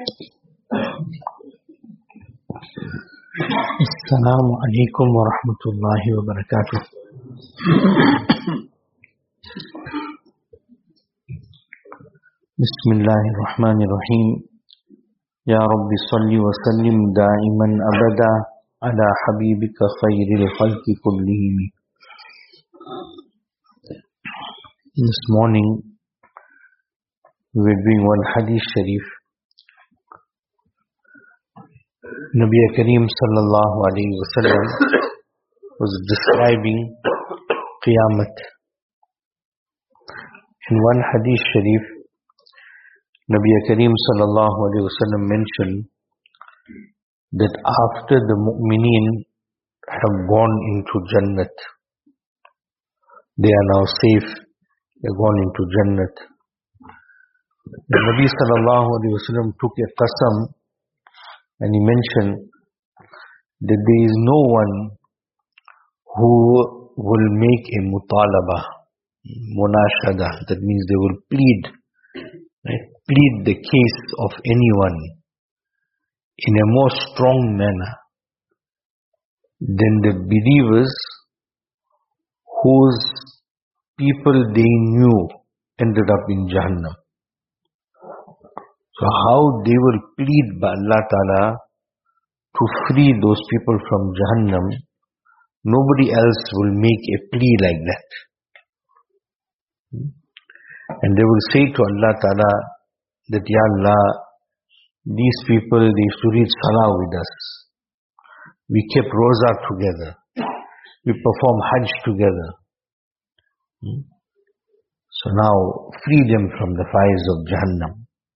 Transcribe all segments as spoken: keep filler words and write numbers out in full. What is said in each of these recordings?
Assalamu alaikum wa rahmatullahi wa barakatuh. Bismillahir Rahmanir Rahim. Ya Rabbi salli wa sallim da'iman abada ala habibika khairil khalqi kullihim. This morning we were doing one hadith sharif. Nabi Kareem sallallahu alayhi wa sallam was describing Qiyamah. In one hadith sharif, Nabi Kareem sallallahu alayhi wa sallam mentioned that after the mu'mineen have gone into Jannat, they are now safe, they have gone into Jannat. The Nabi sallallahu alayhi wa sallam took a qasam and he mentioned that there is no one who will make a mutalaba, munashada, that means they will plead, right? plead the case of anyone in a more strong manner than the believers whose people they knew ended up in Jahannam. So how they will plead by Allah Ta'ala to free those people from Jahannam, nobody else will make a plea like that. And they will say to Allah Ta'ala that, Ya Allah, these people, they used to read Salah with us. We kept Roza together. We performed Hajj together. So now, free them from the fires of Jahannam.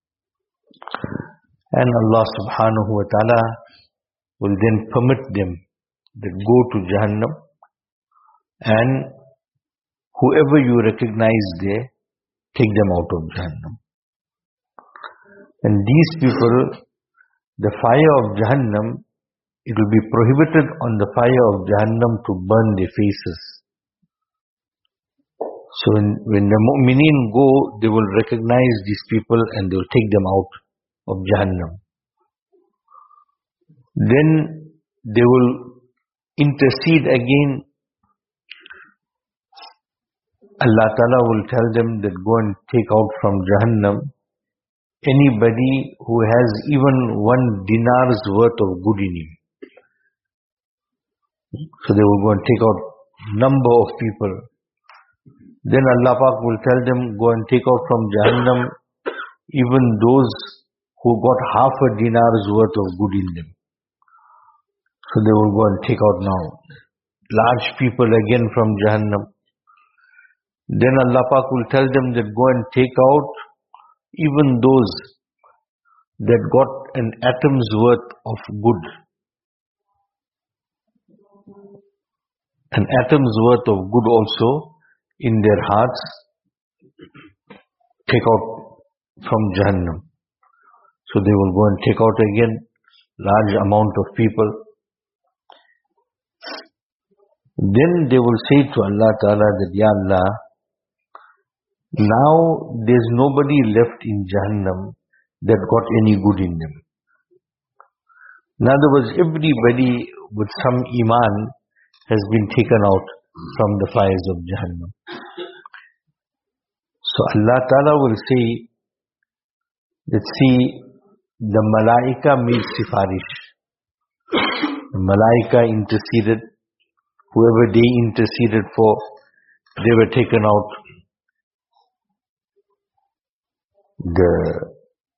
And Allah subhanahu wa ta'ala will then permit them to go to Jahannam, and whoever you recognize there, take them out of Jahannam. And these people, the fire of Jahannam, it will be prohibited on the fire of Jahannam to burn their faces. So when, when the mu'mineen go, they will recognize these people and they will take them out of Jahannam. Then they will intercede again. Allah Ta'ala will tell them that go and take out from Jahannam anybody who has even one dinar's worth of good in him. So they will go and take out number of people. Then Allah Pak will tell them, go and take out from Jahannam even those who got half a dinar's worth of good in them. So they will go and take out now large people again from Jahannam. Then Allah Pak will tell them that go and take out even those that got an atom's worth of good. An atom's worth of good also in their hearts, take out from Jahannam. So they will go and take out again large amount of people. Then they will say to Allah Ta'ala that, Ya Allah, now there's nobody left in Jahannam that got any good in them. In other words, everybody with some iman has been taken out from the fires of Jahannam. So Allah Ta'ala will say that, see, the Malaika made sifarish. The Malaika interceded. Whoever they interceded for, they were taken out. The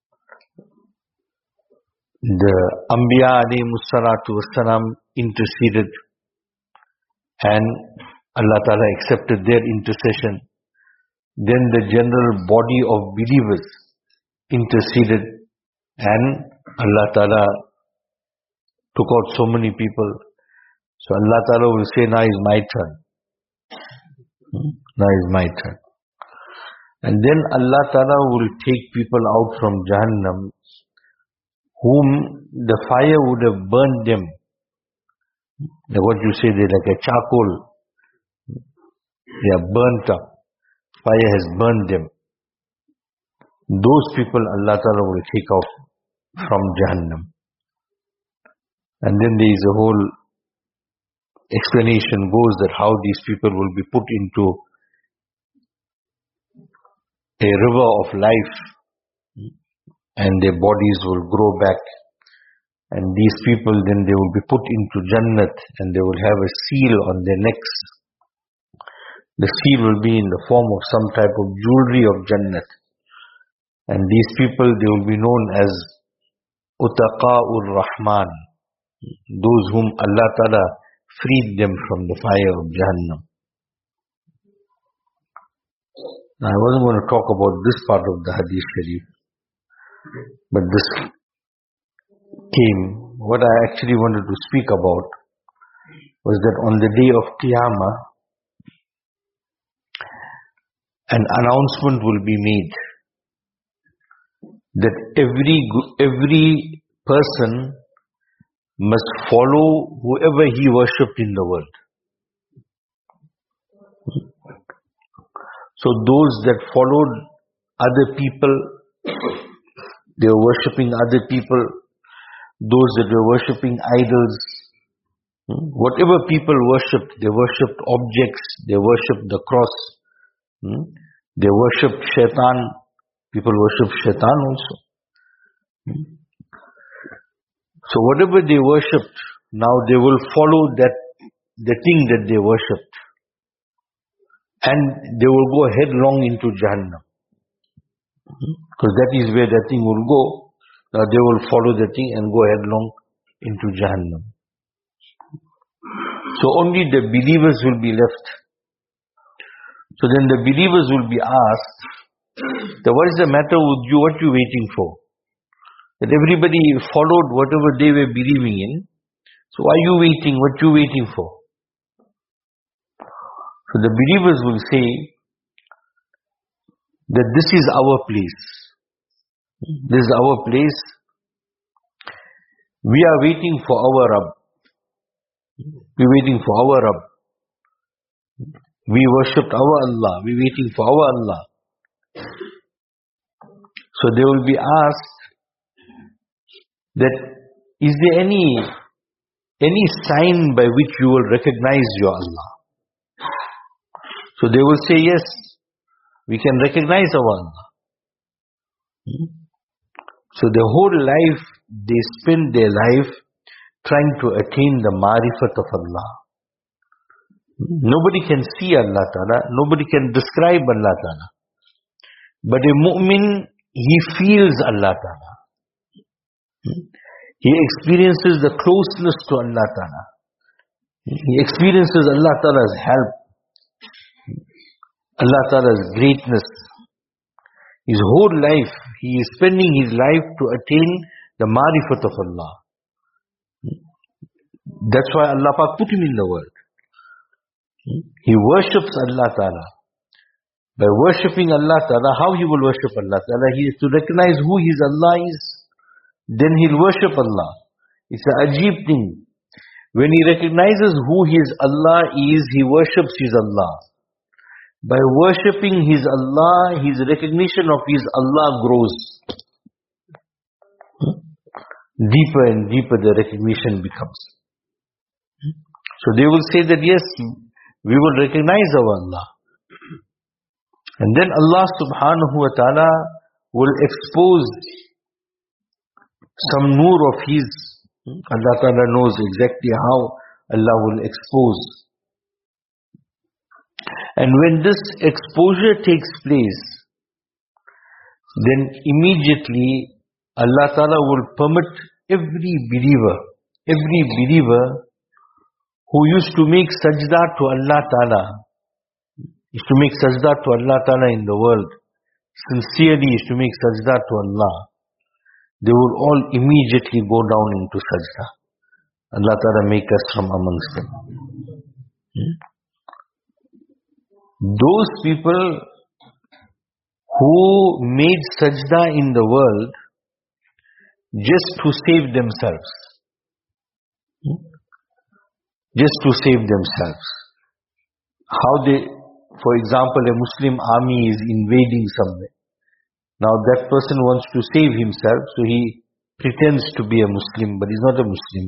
the Anbiya alayhimus salatu wassalam interceded, and Allah Ta'ala accepted their intercession. Then the general body of believers interceded, and Allah Ta'ala took out so many people. So Allah Ta'ala will say, now is my turn. Hmm? Now is my turn. And then Allah Ta'ala will take people out from Jahannam whom the fire would have burned them. Like what you say, they're like a charcoal. They are burnt up. Fire has burned them. Those people Allah Ta'ala will take out from Jahannam. And then there is a whole explanation goes that how these people will be put into a river of life and their bodies will grow back. And these people then they will be put into Jannat and they will have a seal on their necks. The seal will be in the form of some type of jewelry of Jannat. And these people, they will be known as Utaqa'ur Rahman, those whom Allah Ta'ala freed them from the fire of Jahannam. Now, I wasn't going to talk about this part of the Hadith Sharif, but this came. What I actually wanted to speak about was that on the day of Qiyamah, an announcement will be made that every every person must follow whoever he worshipped in the world. So those that followed other people, they were worshipping other people, those that were worshipping idols, whatever people worshipped, they worshipped objects, they worshipped the cross, they worshipped shaitan, people worship shaitan also. So whatever they worshipped, now they will follow that, the thing that they worshipped. And they will go headlong into Jahannam. Because that is where that thing will go. Now they will follow the thing and go headlong into Jahannam. So only the believers will be left. So then the believers will be asked, that what is the matter with you? What are you waiting for? That everybody followed whatever they were believing in. So why are you waiting? What are you waiting for? So the believers will say that this is our place. This is our place. We are waiting for our Rabb. We are waiting for our Rabb. We worshipped our Allah. We are waiting for our Allah. So they will be asked that, is there any, any sign by which you will recognize your Allah? So they will say, yes, we can recognize our Allah. So their whole life, they spend their life trying to attain the marifat of Allah. Nobody can see Allah Ta'ala, nobody can describe Allah Ta'ala. But a mu'min, he feels Allah Ta'ala. He experiences the closeness to Allah Ta'ala. He experiences Allah Ta'ala's help, Allah Ta'ala's greatness. His whole life, he is spending his life to attain the marifat of Allah. That's why Allah Pak put him in the world. He worships Allah Ta'ala. By worshipping Allah Ta'ala, how he will worship Allah Ta'ala? He is to recognize who his Allah is. Then he'll worship Allah. It's an ajib thing. When he recognizes who his Allah is, he worships his Allah. By worshipping his Allah, his recognition of his Allah grows. Deeper and deeper the recognition becomes. So they will say that yes, we will recognize our Allah. And then Allah subhanahu wa ta'ala will expose some nur of his. Allah Ta'ala knows exactly how Allah will expose. And when this exposure takes place, then immediately Allah Ta'ala will permit every believer, every believer who used to make sajda to Allah Ta'ala, used to make sajda to Allah Ta'ala in the world, sincerely used to make sajda to Allah, they will all immediately go down into sajda. Allah Ta'ala make us from amongst them. Hmm? Those people who made sajda in the world just to save themselves. Hmm? Just to save themselves. How they, for example, a Muslim army is invading somewhere. Now that person wants to save himself, so he pretends to be a Muslim, but he's not a Muslim.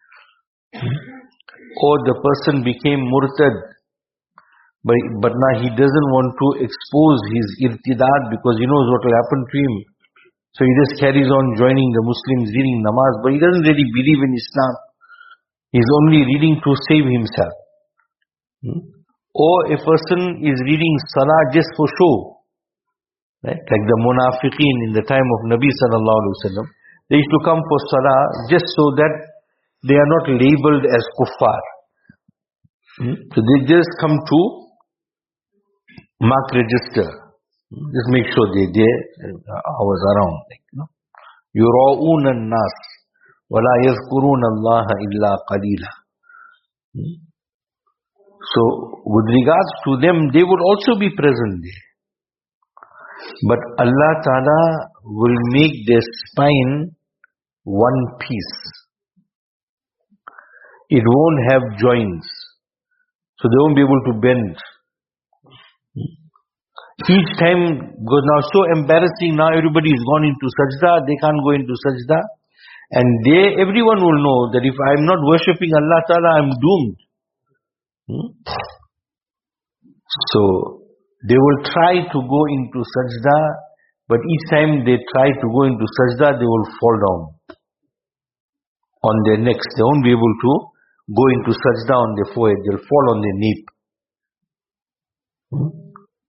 Or the person became murtad, but, but now he doesn't want to expose his irtidad because he knows what will happen to him. So he just carries on joining the Muslims, reading namaz, but he doesn't really believe in Islam. He's only reading to save himself. Hmm? Or a person is reading salah just for show. Right? Like the munafiqeen in the time of Nabi sallallahu alaihi wasallam. They used to come for salah just so that they are not labeled as kuffar. Hmm? So they just come to mark register. Just make sure they there. I was around. Like, you know. يُرَاءُونَ النَّاسِ وَلَا يَذْكُرُونَ اللَّهَ إِلَّا قَلِيلًا. So, with regards to them, they would also be present there. But Allah Ta'ala will make their spine one piece. It won't have joints. So they won't be able to bend. Each time, because now so embarrassing, now everybody is gone into sajda, they can't go into sajda. And they, everyone will know that if I am not worshipping Allah Ta'ala, I am doomed. Hmm? So, they will try to go into sajda, but each time they try to go into sajda, they will fall down on their necks. They won't be able to go into sajda on their forehead. They'll fall on their nape. Hmm?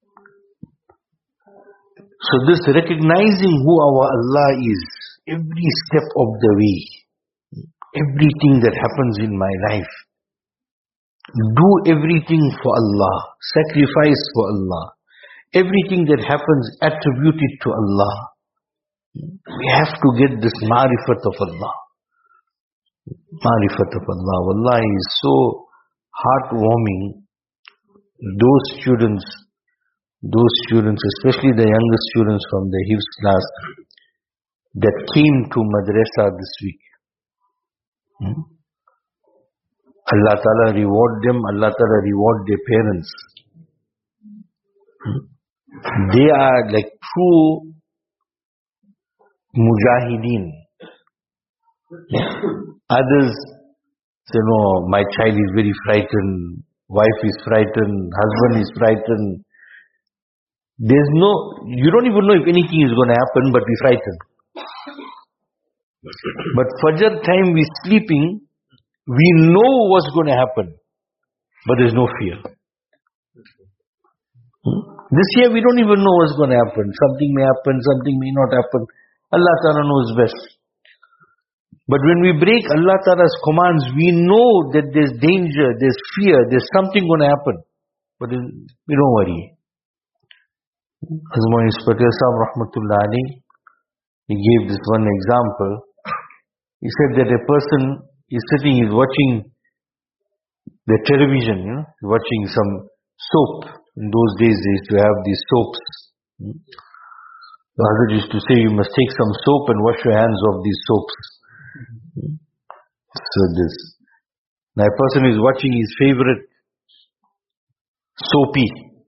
So this recognizing who our Allah is, every step of the way, everything that happens in my life, do everything for Allah, sacrifice for Allah. Everything that happens, attribute it to Allah. We have to get this ma'rifat of Allah. Ma'rifat of Allah. Wallahi is so heartwarming. Those students, those students, especially the youngest students from the Hifz class, that came to madrasa this week. Hmm? Allah Ta'ala reward them, Allah Ta'ala reward their parents. Hmm? They are like true mujahideen. Others, you know, my child is very frightened, wife is frightened, husband is frightened. There's no, you don't even know if anything is going to happen, but we're frightened. But Fajr time we're sleeping, we know what's going to happen, but there's no fear. Hmm? This year we don't even know what's going to happen. Something may happen, something may not happen. Allah Ta'ala knows best. But when we break Allah Ta'ala's commands, we know that there's danger, there's fear, there's something going to happen. But we don't worry. Hazrat Patel Sahib Rahmatullah Ali, he gave this one example. He said that a person is sitting, is watching the television, you know, watching some soap. In those days they used to have these soaps. The Hazrat used to say, you must take some soap and wash your hands off these soaps. So this. Now a person is watching his favorite soapy.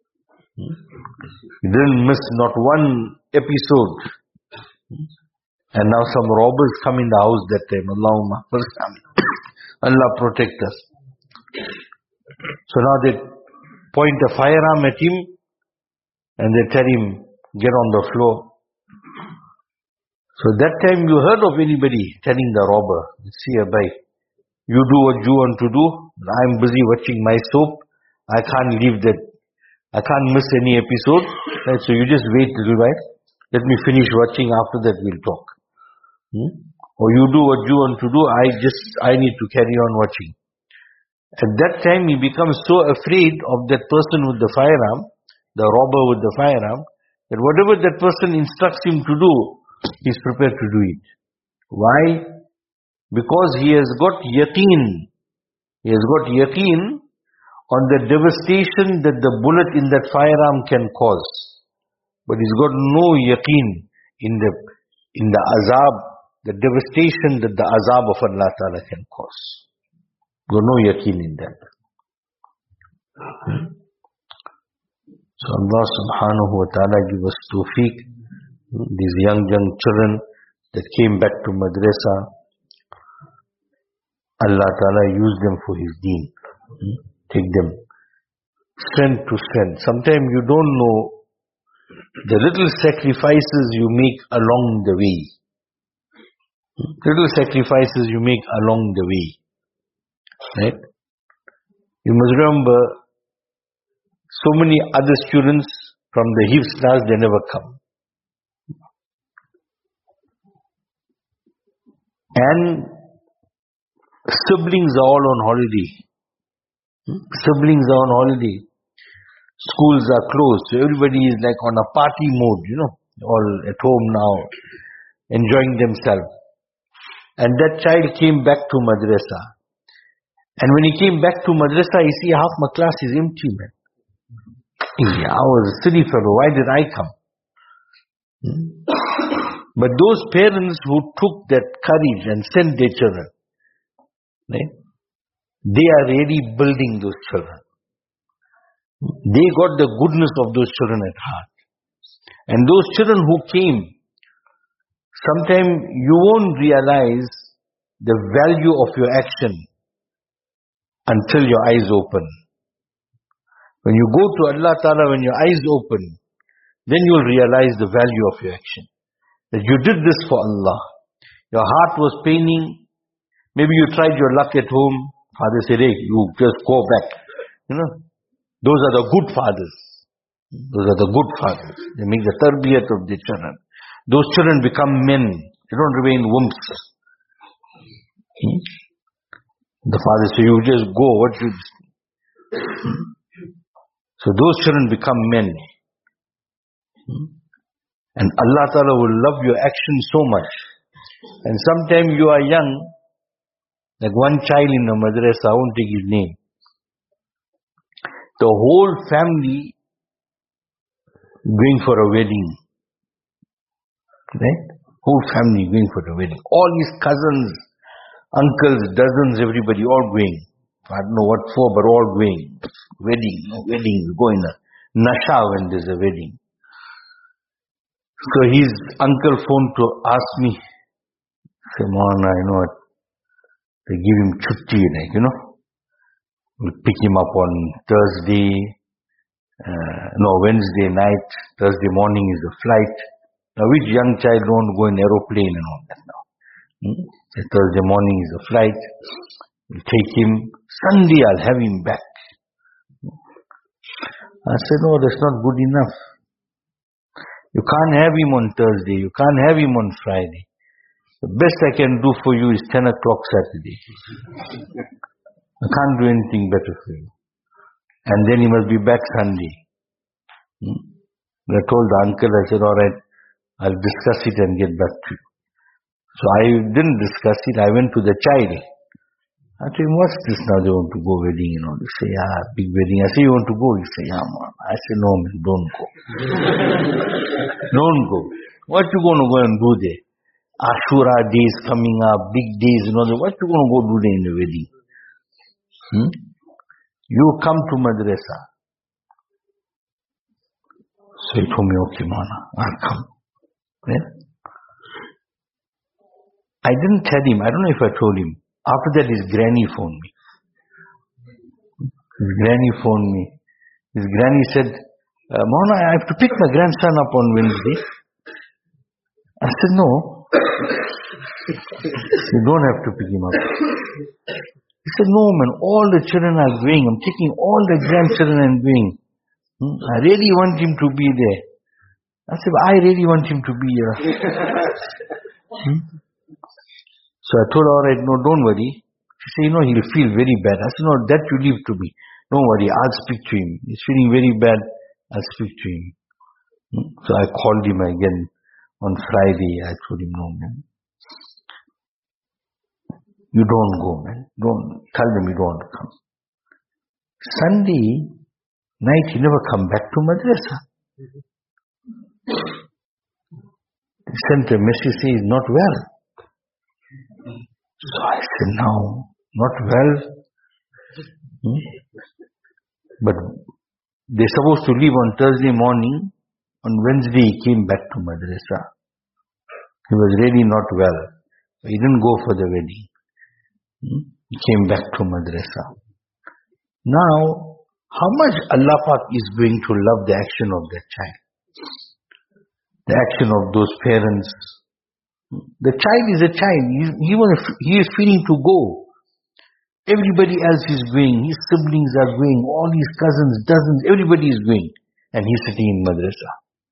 He didn't miss not one episode. And now some robbers come in the house that time. Allahumma Allah protect us. So now they point a firearm at him and they tell him, get on the floor. So that time you heard of anybody telling the robber, see a bhai, you do what you want to do, I'm busy watching my soap, I can't leave that, I can't miss any episode, right? So you just wait a little while, let me finish watching, after that we'll talk. Hmm? Or you do what you want to do, I just, I need to carry on watching. At that time he becomes so afraid of that person with the firearm, the robber with the firearm, that whatever that person instructs him to do, he is prepared to do it. Why? Because he has got yaqeen. He has got yaqeen on the devastation that the bullet in that firearm can cause. But he's got no yaqeen in the, in the azab, the devastation that the azab of Allah Ta'ala can cause. Got no yaqeen in that. So Allah Subhanahu wa Ta'ala give us tawfiq. These young, young children, that came back to madrasa, Allah Ta'ala used them for His deen. Hmm? Take them strength to strength. Sometimes you don't know the little sacrifices you make along the way. Little sacrifices you make along the way. Right? You must remember, so many other students from the Hifz class, they never come. And siblings are all on holiday. Siblings are on holiday. Schools are closed, so everybody is like on a party mode, you know, all at home now, enjoying themselves. And that child came back to madrasa. And when he came back to madrasa, you see half my class is empty, man. Yeah, I was a silly fellow, why did I come? Hmm? But those parents who took that courage and sent their children, right, they are really building those children. They got the goodness of those children at heart. And those children who came, sometimes you won't realize the value of your action until your eyes open. When you go to Allah Ta'ala, when your eyes open, then you'll realize the value of your action. That you did this for Allah. Your heart was paining. Maybe you tried your luck at home. Father said, hey, you just go back. You know, those are the good fathers. Those are the good fathers. They make the tarbiyat of the children. Those children become men. They don't remain wimps. Hmm? The father says, you just go. What you... Hmm? So those children become men. Hmm? And Allah Ta'ala will love your action so much. And sometimes you are young, like one child in the madrasa, I won't take his name. The whole family going for a wedding. Right? Whole family going for the wedding. All his cousins, uncles, dozens, everybody all going. I don't know what for, but all going. Wedding, no wedding, go in a nasha when there's a wedding. So his uncle phoned to ask me, say, Maulana, you know what, they give him chutti, like, you know. We'll pick him up on Thursday, uh, no, Wednesday night, Thursday morning is the flight. Now which young child don't go in aeroplane and all that now? Hmm? So Thursday morning is the flight. We'll take him. Sunday I'll have him back. I said, no, that's not good enough. You can't have him on Thursday. You can't have him on Friday. The best I can do for you is ten o'clock Saturday. I can't do anything better for you. And then he must be back Sunday. Hmm? I told the uncle, I said, all right, I'll discuss it and get back to you. So I didn't discuss it. I went to the child. I told him, what's this now? They want to go wedding, you know. They say, yeah, big wedding. I say, you want to go? He say, yeah, man. I say, no, man, don't go. Don't go. What you going to go and do there? Ashura days coming up, big days, you know. What you going to go do there in the wedding? Hmm? You come to madrasa. So he told me, okay, Maulana, I'll come. Yeah? I didn't tell him, I don't know if I told him. After that, his granny phoned me. His granny phoned me. His granny said, uh, Maulana, I have to pick my grandson up on Wednesday. I said, no. You don't have to pick him up. He said, no, man, all the children are going. I'm taking all the grandchildren and going. Hmm? I really want him to be there. I said, I really want him to be here. hmm? So I told her, all right, no, don't worry. She said, you know, he'll feel very bad. I said, no, that you leave to me. Don't worry, I'll speak to him. He's feeling very bad. I'll speak to him. Hmm? So I called him again on Friday. I told him, no, man. You don't go, man. Don't tell them you don't come. Sunday night, he never come back to madrasa. They sent a message saying he's not well. So I said, no, not well. Hmm? But they're supposed to leave on Thursday morning. On Wednesday, he came back to madrasa. He was really not well. He didn't go for the wedding. He came back to madrasa. Now, how much Allah Pak is going to love the action of that child? The action of those parents. The child is a child. He, he, was, he is feeling to go. Everybody else is going. His siblings are going. All his cousins, dozens, everybody is going. And he's sitting in madrasa.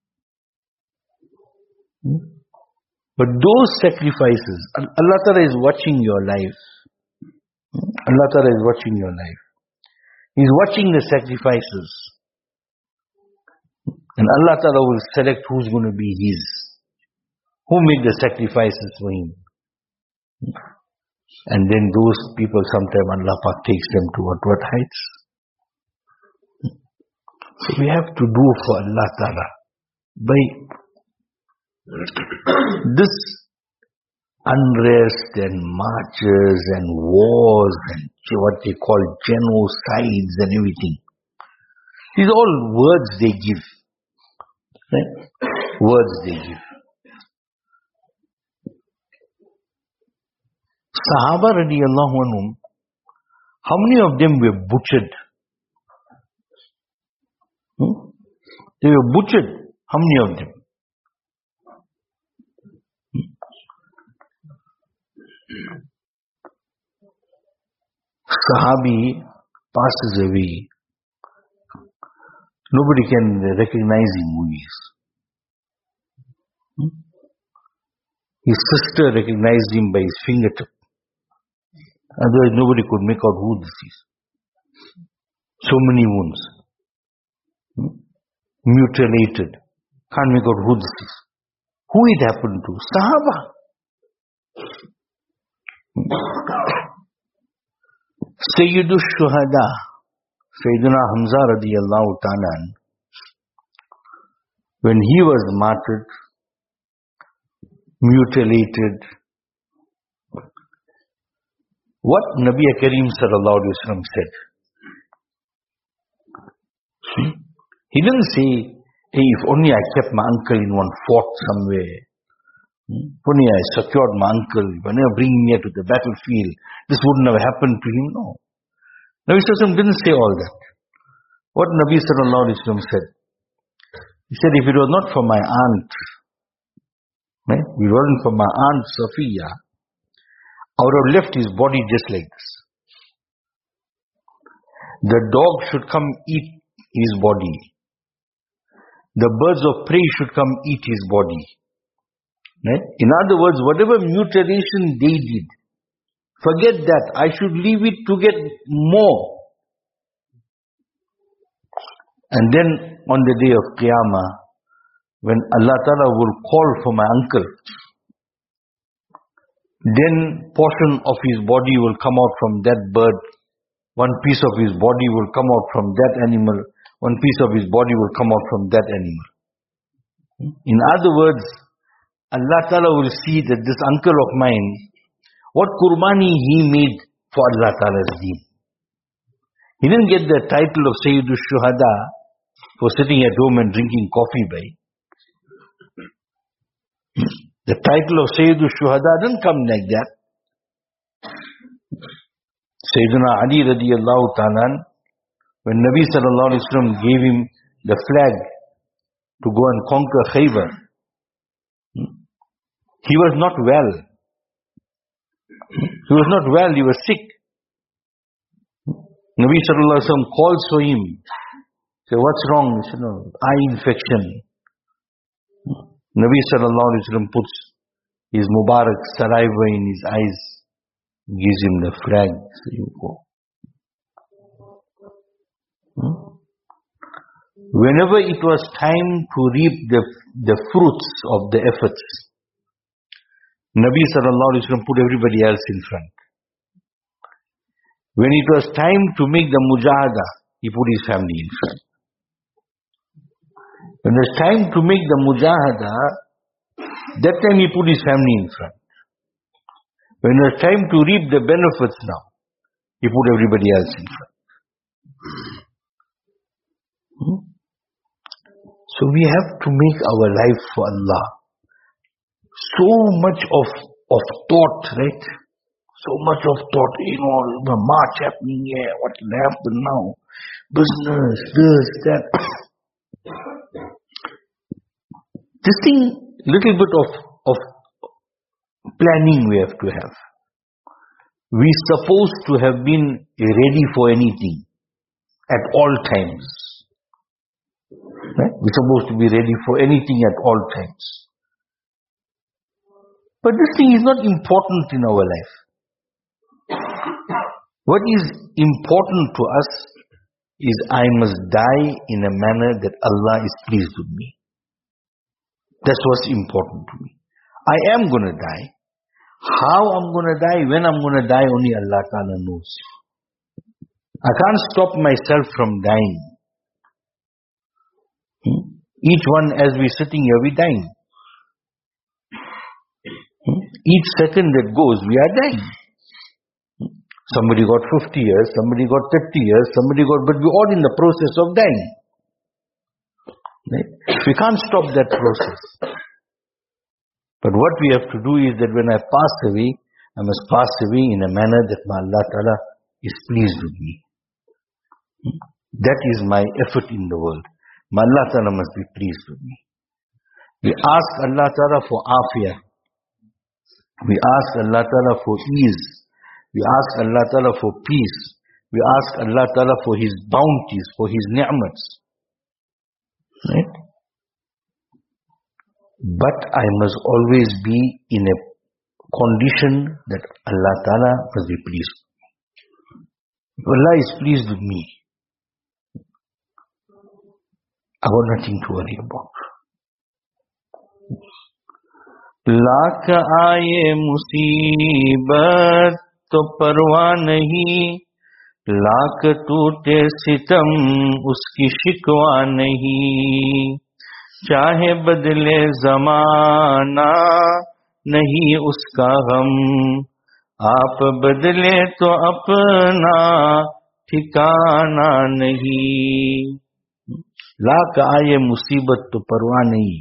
Hmm? But those sacrifices, Allah Ta'ala is watching your life. Allah Ta'ala is watching your life. He's watching the sacrifices. And Allah Ta'ala will select who's going to be His. Who made the sacrifices for Him. And then those people, sometime Allah Pak takes them to what, what heights? So we have to do for Allah Ta'ala. By this unrest and marches and wars and what they call genocides and everything. These are all words they give. Right? Words they give. Sahaba radiallahu anhum, how many of them were butchered? Hmm? They were butchered. How many of them? Sahabi passes away. Nobody can recognize him who he is. Hmm? His sister recognized him by his fingertip. Otherwise nobody could make out who this is. So many wounds. Hmm? Mutilated. Can't make out who this is. Who it happened to? Sahaba. Sayyidu Shuhada, Sayyidina Hamza radiyallahu ta'ala, when he was martyred, mutilated, what Nabi Kareem sallallahu alaihi wasallam said? He didn't say, hey, if only I kept my uncle in one fort somewhere. If only I secured my uncle, if I never bring him here to the battlefield, this wouldn't have happened to him. No. Nabi sallallahu alaihi wasallam didn't say all that. What Nabi sallallahu alaihi wasallam said? He said, if it was not for my aunt, right? If it wasn't for my aunt Safiya, I would have left his body just like this. The dog should come eat his body. The birds of prey should come eat his body. Right? In other words, whatever mutilation they did, forget that. I should leave it to get more. And then on the day of Qiyamah, when Allah Ta'ala will call for my uncle, then portion of his body will come out from that bird, one piece of his body will come out from that animal, one piece of his body will come out from that animal. In other words, Allah Ta'ala will see that this uncle of mine, what qurbani he made for Allah Ta'ala's deen. He didn't get the title of Sayyidu Shuhada for sitting at home and drinking coffee by. The title of Sayyidu Shuhada didn't come like that. Sayyidina Ali radiyallahu ta'ala, when Nabi sallallahu alaihi wasallam gave him the flag to go and conquer Khaybar, he was not well. He was not well, he was sick. Nabi sallallahu alaihi wasallam calls for him. Say, what's wrong? He said, no, eye infection. Nabi sallallahu alaihi wasallam puts his Mubarak saliva in his eyes, gives him the flag, so you go. Hmm? Whenever it was time to reap the, the fruits of the efforts, Nabi sallallahu alaihi wasallam put everybody else in front. When it was time to make the mujahada, he put his family in front. When it was time to make the mujahada, that time he put his family in front. When it was time to reap the benefits now, he put everybody else in front. Hmm? So we have to make our life for Allah. So much of, of thought, right? So much of thought, you know, the march happening here, what will happen now? Business, this, that. This thing, little bit of, of planning we have to have. We're supposed to have been ready for anything at all times. Right? We're supposed to be ready for anything at all times. But this thing is not important in our life. What is important to us is I must die in a manner that Allah is pleased with me. That's what's important to me. I am going to die. How I'm going to die, when I'm going to die, only Allah Ta'ala knows. I can't stop myself from dying. Hmm? Each one, as we're sitting here, we're dying. Hmm? Each second that goes, we are dying. Hmm? Somebody got fifty years, somebody got thirty years, somebody got, but we're all in the process of dying. Right? We can't stop that process. But what we have to do is that when I pass away, I must pass away in a manner that my Allah Ta'ala is pleased with me. That is my effort in the world. My Allah Ta'ala must be pleased with me. We ask Allah Ta'ala for afiyah. We ask Allah Ta'ala for ease. We ask Allah Ta'ala for peace. We ask Allah Ta'ala for His bounties, for His ni'mats. Right? But I must always be in a condition that Allah Ta'ala must be pleased. If Allah is pleased with me, I got nothing to worry about. Lakh आए मुसीबत तो परवाह नहीं, लाख टूटे सितम उसकी शिकवा नहीं, चाहे बदले ज़माना नहीं उसका गम, आप बदले तो अपना ठिकाना नहीं। लाख आए मुसीबत तो परवाह नहीं।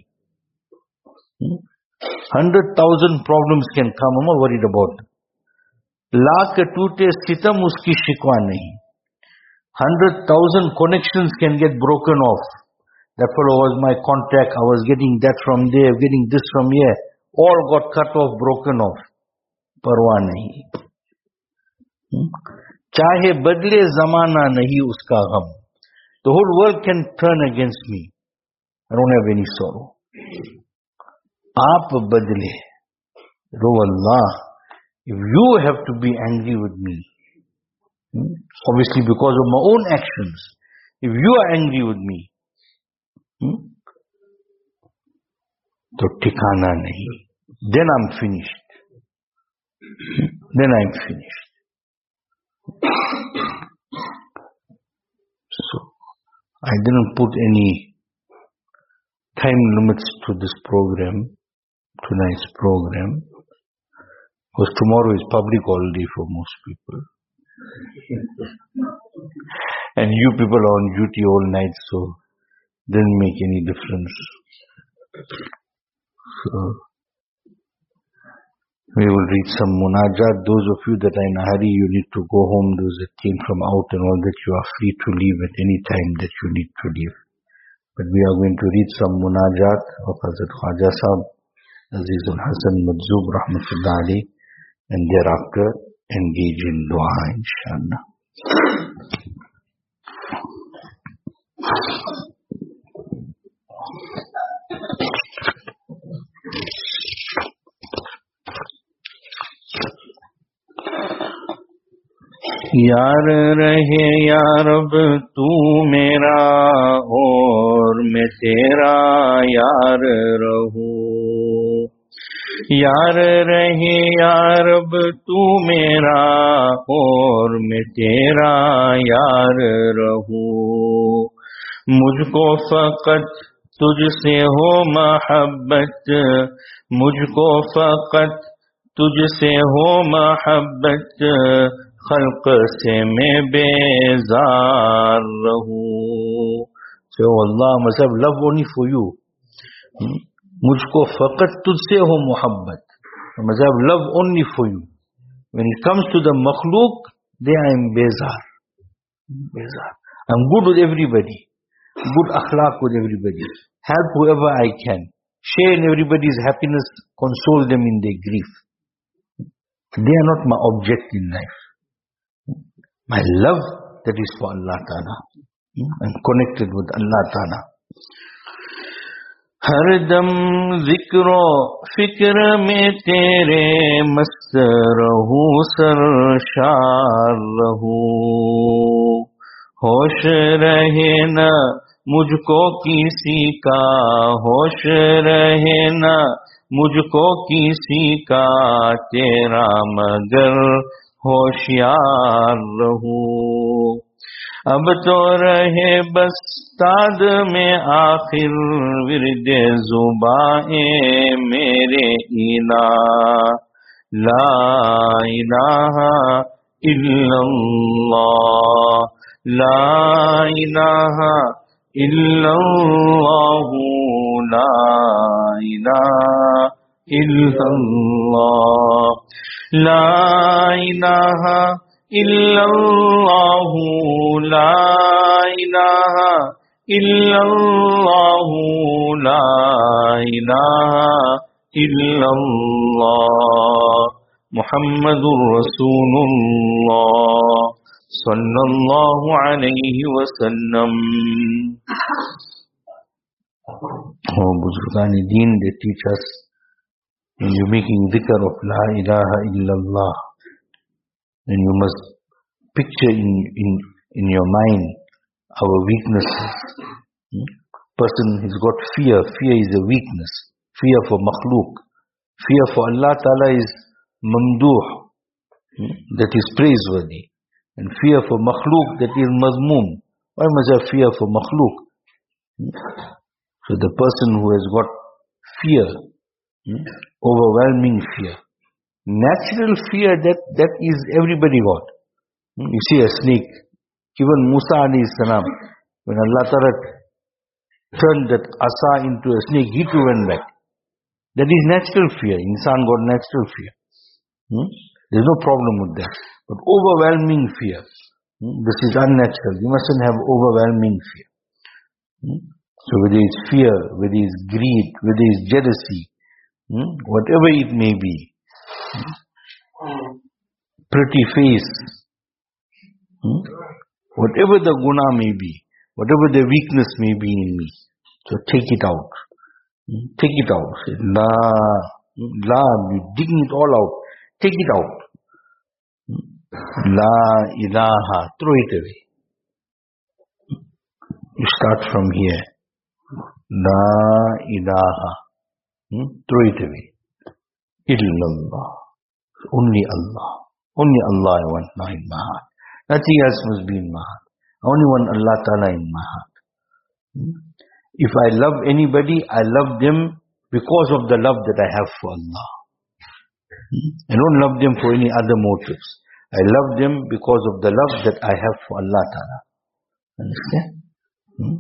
Hundred thousand problems can come, I'm not worried about them. Lakh टूटे सितम उसकी शिकवा नहीं। Hundred thousand connections can get broken off. That fellow was my contact, I was getting that from there, getting this from here. All got cut off, broken off. परवाह नहीं। चाहे बदले जमाना नहीं उसका गम। The whole world can turn against me. I don't have any sorrow. आप बदले, रो Allah, if you have to be angry with me, hmm? obviously because of my own actions, if you are angry with me, hmm? तो ठिकाना नहीं, then I'm finished. Then I'm finished. So, I didn't put any time limits to this program, tonight's program, because tomorrow is public holiday for most people. And you people are on duty all night, so it doesn't make any difference. So, we will read some munajat. Those of you that are in a hurry, you need to go home. Those that came from out and all that, you are free to leave at any time that you need to leave. But we are going to read some munajat of Hazrat Khwaja Sahib, Azizul Hasan Madzoob Rahmatullah Ali, and thereafter engage in dua, inshallah. यार रहे या रब तू मेरा और मैं तेरा यार रहूं, यार रहे या रब तू मेरा और मैं तेरा यार रहूं, मुझको फकत तुझसे हो मोहब्बत, मुझको फकत तुझसे हो मोहब्बत, खल्क से मैं बेजार रहूं. So Allah must have love only for you. Hmm? Mujhko faqat tujhse ho muhabbat. I must have love only for you. When it comes to the makhluk, there I am bezar. Bezar. I'm good with everybody. Good akhlaq with everybody. Help whoever I can. Share in everybody's happiness. Console them in their grief. They are not my object in life. My love, that is for Allah Ta'ala. I'm connected with Allah Ta'ala. हर दम जिक्रो फिक्र में तेरे मस्त रहूं सरशार रहूं होश रहे न मुझको किसी का होश रहे न मुझको किसी का तेरा मगर होशियार रहूं अब तो रहे बस ताद में आखिर विरदे जुबाए मेरे इला ला इलाहा इल्लल्लाह ला इलाहा इल्लल्लाह ला इलाहा इल्लल्लाह ला इलाहा इल्लल्लाहु ला इलाहा इल्लल्लाहु ला इलाहा इल्लल्लाह मुहम्मदुर रसूलुल्लाह सल्लल्लाहु अलैहि वसल्लम. Oh, Buzurgan Deen, they teach us when you're making dhikr of La ilaha illallah, then you must picture in, in, in your mind our weaknesses. Hmm? Person has got fear. Fear is a weakness. Fear for makhluk. Fear for Allah Ta'ala is mamduh. Hmm? That is praiseworthy. And fear for makhluk, that is mazmum. Why must I have fear for makhluk? Hmm? So the person who has got fear, hmm? overwhelming fear, natural fear, that, that is everybody got. You see a snake. Even Musa alayhi salam, when Allah Ta'ala turned that asa into a snake, he too went back. That is natural fear. Insan got natural fear. Hmm? There is no problem with that. But overwhelming fear, hmm? this is unnatural. You mustn't have overwhelming fear. Hmm? So whether it's fear, whether it's greed, whether it's jealousy, hmm? whatever it may be, pretty face, hmm? whatever the guna may be, whatever the weakness may be in me, so take it out. Hmm? Take it out. Say, La, La, you digging it all out. Take it out. Hmm? La ilaha, throw it away. You start from here. La ilaha, hmm? throw it away. Illallah. Only Allah. Only Allah I want now in my heart. Nothing else must be in my heart. I only want Allah Ta'ala in my heart. Hmm? If I love anybody, I love them because of the love that I have for Allah. Hmm? I don't love them for any other motives. I love them because of the love that I have for Allah Ta'ala. Understand? Hmm?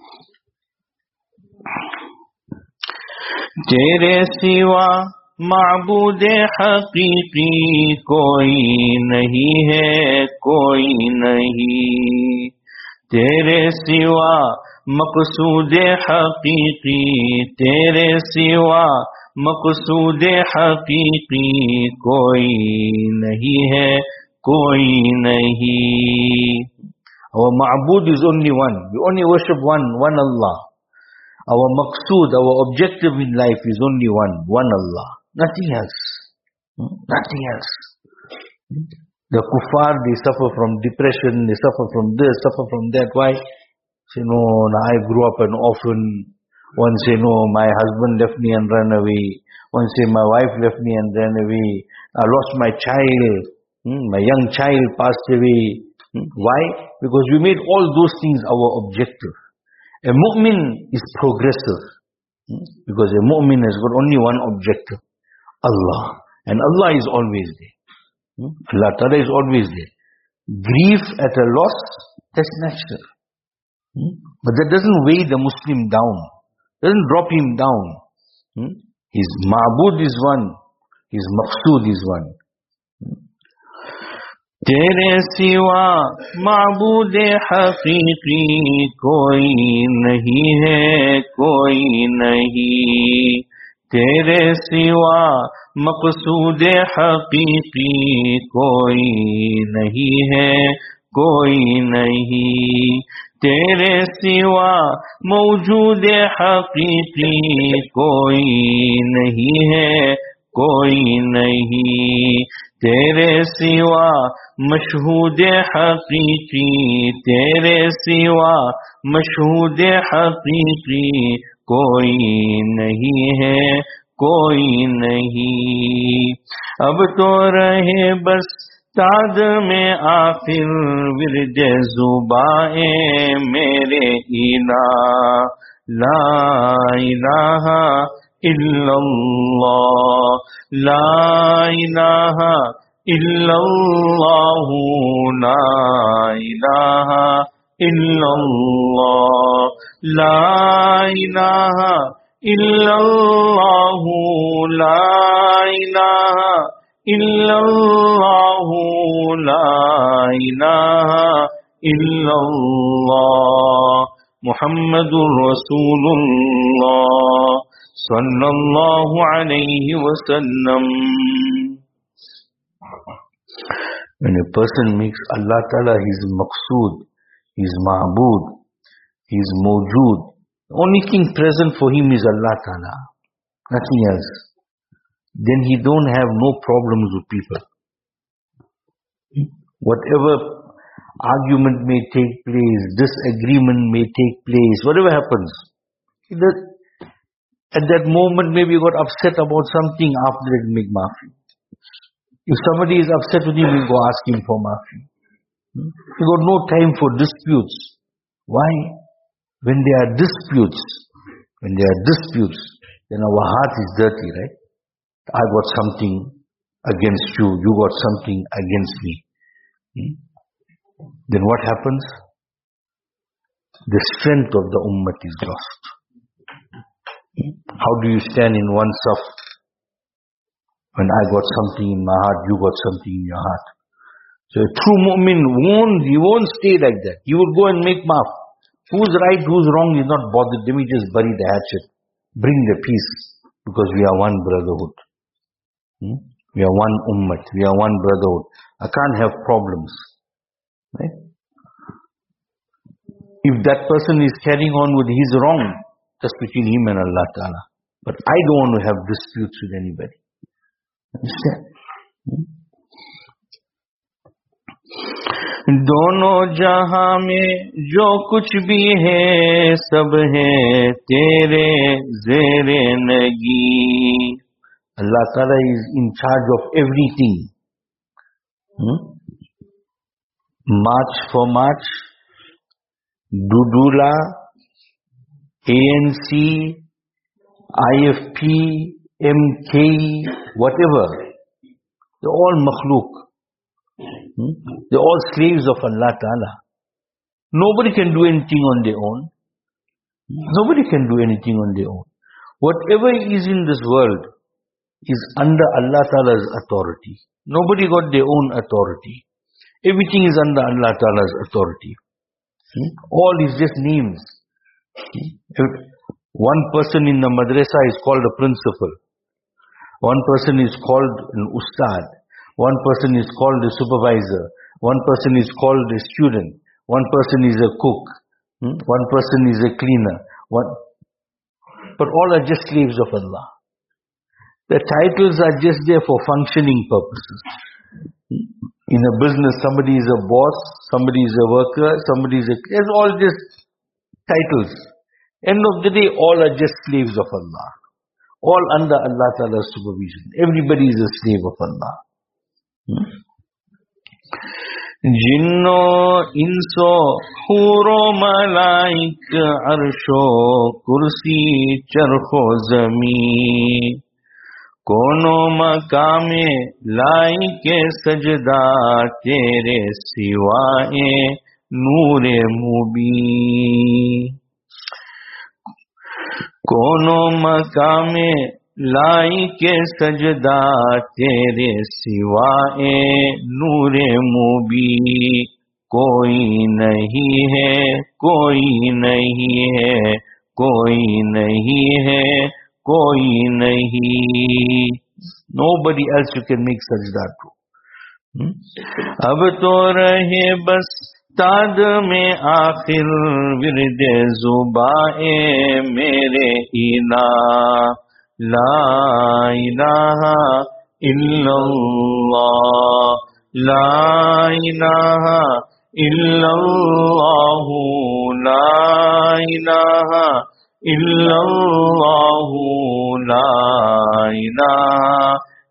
तेरे सिवा माबूद हकीकी कोई नहीं है, कोई नहीं. तेरे सिवा मकसूद हकीकी, तेरे सिवा मकसूद हकीकी कोई नहीं है, कोई नहीं. Our ma'bud is only one. We only worship one, one Allah. Our maqsood, our objective in life is only one, one Allah. Nothing else. Hmm? Nothing else. Hmm? The kuffar, they suffer from depression, they suffer from this, suffer from that. Why? Say, no, I grew up an orphan. One say, no, my husband left me and ran away. One say, my wife left me and ran away. I lost my child. Hmm? My young child passed away. Hmm? Why? Because we made all those things our objective. A mu'min is progressive. Hmm? Because a mu'min has got only one objective. Allah. And Allah is always there. Hmm? Allah Ta'ala is always there. Grief at a loss, that's natural. Hmm? But that doesn't weigh the Muslim down. Doesn't drop him down. Hmm? His ma'bud is one, his maqsood is one. तेरे सिवा माबूद हकीकी कोई नहीं है, कोई नहीं। तेरे सिवा मकसूद हकीकी कोई नहीं है, कोई नहीं। तेरे सिवा मौजूद हकीकी कोई नहीं है, कोई नहीं। तेरे सिवा मशहूद हकीकी, तेरे सिवा मशहूद हकीकी कोई नहीं है, कोई नहीं। अब तो रहे बस ताद में आखिर विरद जुबाए मेरे इलाह, ला इलाहा इल्लल्लाह, ला इलाहा इल्लल्लाह, ला इलाहा इल्लल्लाह, ला इलाहा इल्लल्लाह, ला इलाहा इल्लल्लाह, ला इलाहा इल्लल्लाह, मुहम्मदुर रसूलुल्लाह सल्लल्लाहु अलैहि वसल्लम। When a person makes Allah Ta'ala his maqsood, his ma'bud, his mawjood, the only thing present for him is Allah Ta'ala, nothing else, then he don't have no problems with people. Whatever argument may take place, disagreement may take place, whatever happens, that at that moment maybe you got upset about something, after that make maafi. If somebody is upset with him, you go ask him for maafi. You got no time for disputes. Why? When there are disputes, when there are disputes, then our heart is dirty, right? I got something against you, you got something against me. Hmm? Then what happens? The strength of the ummah is lost. Hmm? How do you stand in one saf? When I got something in my heart, you got something in your heart. So a true mu'min won't, he won't stay like that. He will go and make maaf. Who's right, who's wrong, he's not bothered. Let me just bury the hatchet. Bring the peace. Because we are one brotherhood. Hmm? We are one ummah. We are one brotherhood. I can't have problems. Right? If that person is carrying on with his wrong, that's between him and Allah Ta'ala. But I don't want to have disputes with anybody. Understand? Hmm? दोनों जहां में जो कुछ भी है सब है तेरे ज़ेरे नगी. Allah Ta'ala is in charge of everything. Hmm? March for March, Dudula, A N C, I F P, M K, whatever, they're all makhluk. Hmm? They're all slaves of Allah Ta'ala. Nobody can do anything on their own. Nobody can do anything on their own. Whatever is in this world is under Allah Ta'ala's authority. Nobody got their own authority. Everything is under Allah Ta'ala's authority. Hmm? All is just names. Hmm? One person in the madrasa is called a principal. One person is called an ustad. One person is called a supervisor. One person is called a student. One person is a cook. Hmm? One person is a cleaner. One, but all are just slaves of Allah. The titles are just there for functioning purposes. In a business, somebody is a boss, somebody is a worker, somebody is a... It's all just titles. End of the day, all are just slaves of Allah. All under Allah Ta'ala's supervision. Everybody is a slave of Allah. Hmm? जिन्नो इंसो हूरो मलाइक अर्शो कुर्सी चरखो जमी कोनो मकामे लाई के सजदा तेरे सिवाए नूरे movie. कोनो मकामे लाई के सजदा तेरे सिवाए नूरे मुबी कोई नहीं है, कोई नहीं है, कोई नहीं है, कोई नहीं. Nobody else you can make sajda to. Hmm? अब तो रहे बस ताद में आखिर विरदे जुबाए मेरे इला ला इलाहा इल्लल्लाह ला इलाहा इल्लल्लाह ला इलाहा इल्लल्लाह ला इलाहा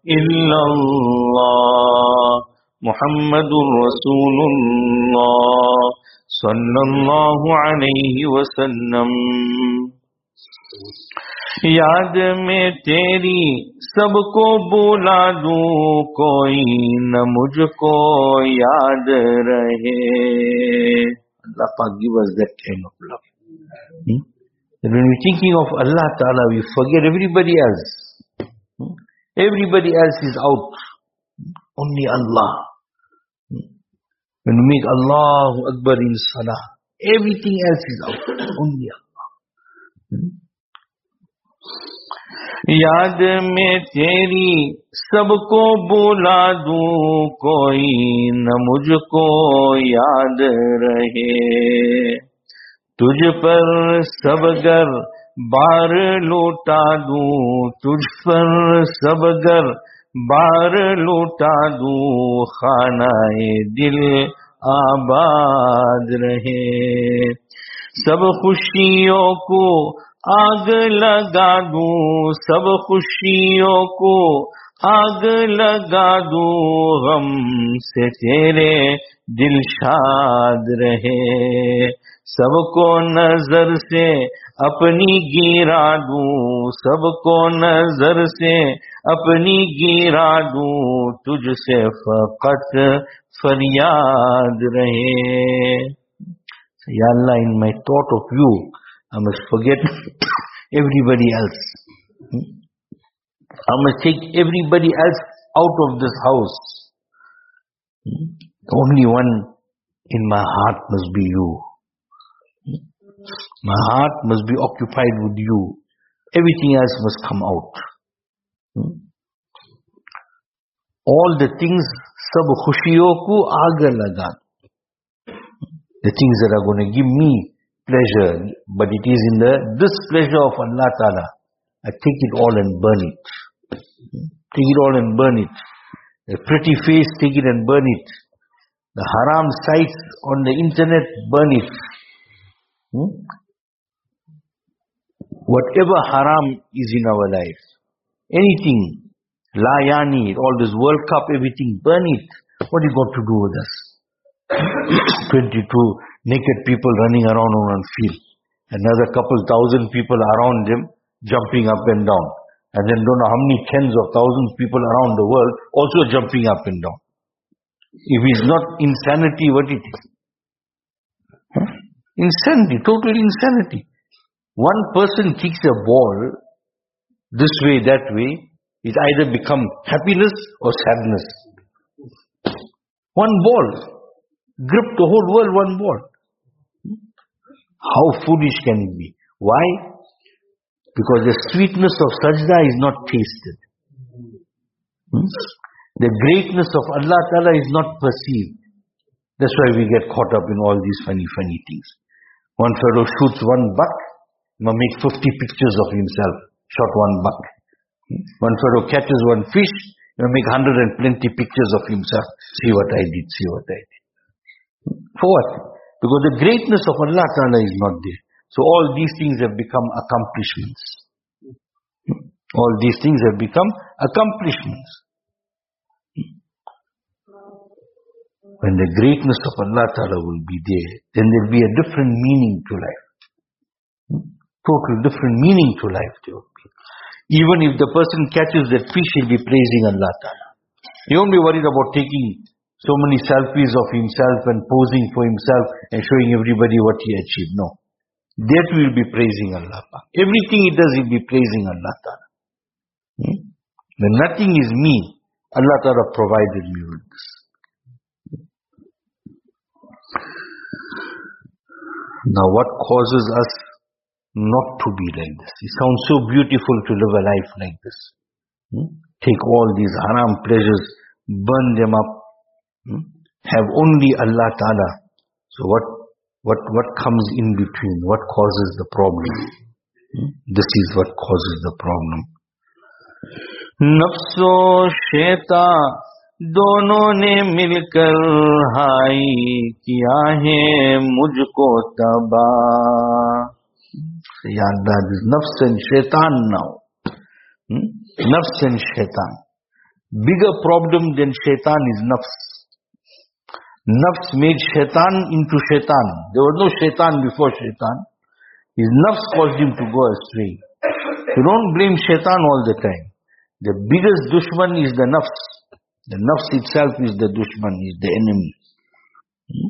इल्लल्लाह मुहम्मदुर रसूलुल्लाह सल्लल्लाहु अलैहि वसल्लम. याद में तेरी सबको बुला दूं कोई न मुझको याद रहे. Allah Pak give us that kind of love. Hmm? And when we're thinking of Allah Ta'ala, we forget everybody else. Hmm? Everybody else is out. Only Allah. Hmm? When we make Allahu Akbar in Salah, everything else is out. Only Allah. Hmm? याद में तेरी सबको बुला दूं कोई न मुझको याद रहे. तुझ पर सब गर बार लौटा दूं, तुझ पर सब गर बार लौटा दूं खानाए दिल आबाद रहे. सब खुशियों को आग लगा दूं, सब खुशियों को आग लगा दूं गम से तेरे दिल शाद रहे. सबको नजर से अपनी गिरा दूं, सबको नजर से अपनी गिरा दूं तुझसे फकत फरियाद रहे. Ya Allah, in my thought of you, I must forget everybody else. I must take everybody else out of this house. The only one in my heart must be you. My heart must be occupied with you. Everything else must come out. All the things, sab khushiyon ko aag laga. The things that are going to give me pleasure, but it is in the this pleasure of Allah Ta'ala. I take it all and burn it. Take it all and burn it. The pretty face, take it and burn it. The haram sites on the internet, burn it. Hmm? Whatever haram is in our life, anything, la yani, all this World Cup, everything, burn it. What is got to do with us? twenty-two naked people running around on one field. Another couple thousand people around them jumping up and down. And then don't know how many tens of thousands of people around the world also jumping up and down. If it's not insanity, what it is? Huh? Insanity, total insanity. One person kicks a ball this way, that way, it either become happiness or sadness. One ball. Grip the whole world, one ball. How foolish can it be? Why? Because the sweetness of sajda is not tasted. Hmm? The greatness of Allah Ta'ala is not perceived. That's why we get caught up in all these funny, funny things. One fellow shoots one buck, he will make fifty pictures of himself, shot one buck. Hmm? One fellow catches one fish, he will make one hundred twenty pictures of himself. See what I did, see what I did. For what? Because the greatness of Allah Ta'ala is not there. So all these things have become accomplishments. All these things have become accomplishments. When the greatness of Allah Ta'ala will be there, then there will be a different meaning to life. Total different meaning to life there will be. Even if the person catches that fish, he'll be praising Allah Ta'ala. He won't be worried about taking so many selfies of himself and posing for himself and showing everybody what he achieved. No. that will be praising Allah. Everything he does, he'll be praising Allah Ta'ala. Hmm? When nothing is me, Allah Ta'ala provided me with this. Now what causes us not to be like this? It sounds so beautiful to live a life like this. Hmm? Take all these haram pleasures, burn them up, hmm? Have only Allah Ta'ala. So what, what, what comes in between? What causes the problem? Hmm? This is what causes the problem. Nafso shaitan दोनों ने मिलकर high किया है मुझको तबाह. Ya Allah, this nafs and shaitan now. Hmm? Nafs and shaitan. Bigger problem than shaitan is nafs. Nafs made shaitan into shaitan. There was no shaitan before shaitan. His nafs caused him to go astray. So don't blame shaitan all the time. The biggest dushman is the nafs. The nafs itself is the dushman, is the enemy. Hmm?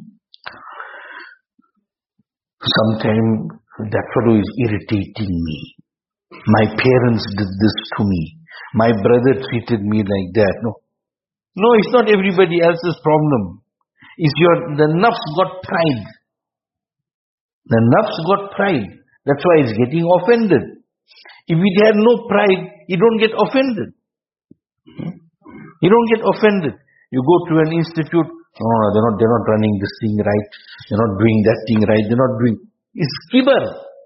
Sometimes that fellow is irritating me. My parents did this to me. My brother treated me like that. No, no, it's not everybody else's problem. It's your, the nafs got pride. The nafs got pride. That's why it's getting offended. If it had no pride, you don't get offended. Hmm? You don't get offended. You go to an institute, no, no, they're not, they're not running this thing right. They're not doing that thing right. They're not doing, it's kibr.